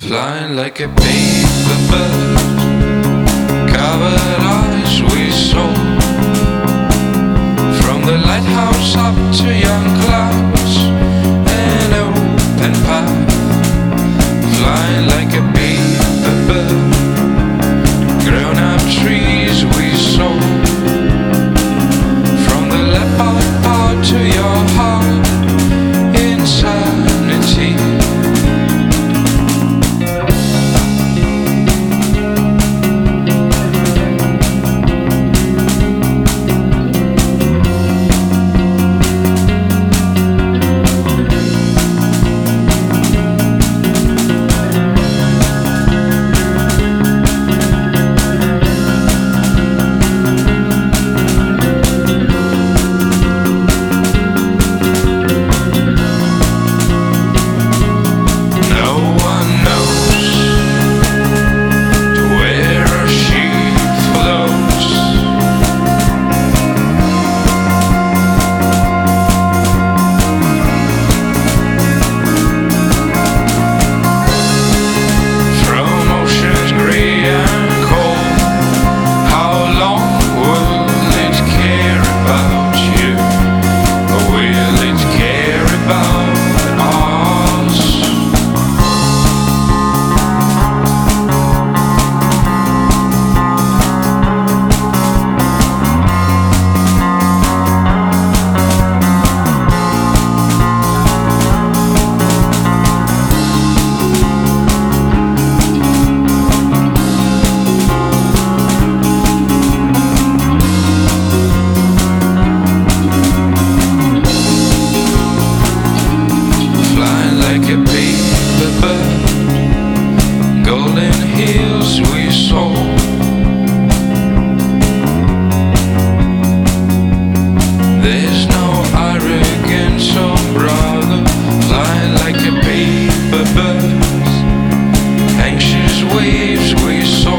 Flying like a paper bird, covered eyes we saw. From the lighthouse up to young clouds, an open path. Flying like a paper bird, grown up trees we saw. From the leopard part to your heart, insanity. There's no arrogance, oh brother, flying like a paper bird. Anxious waves we saw.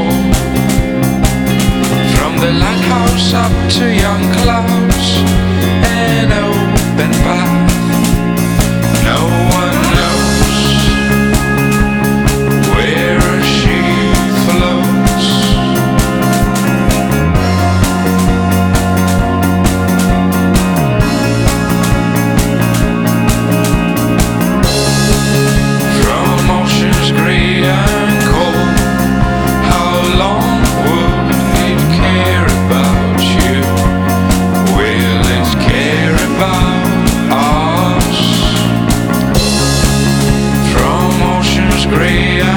From the lighthouse up to young clouds, an open path. No one knows where she floats. Gray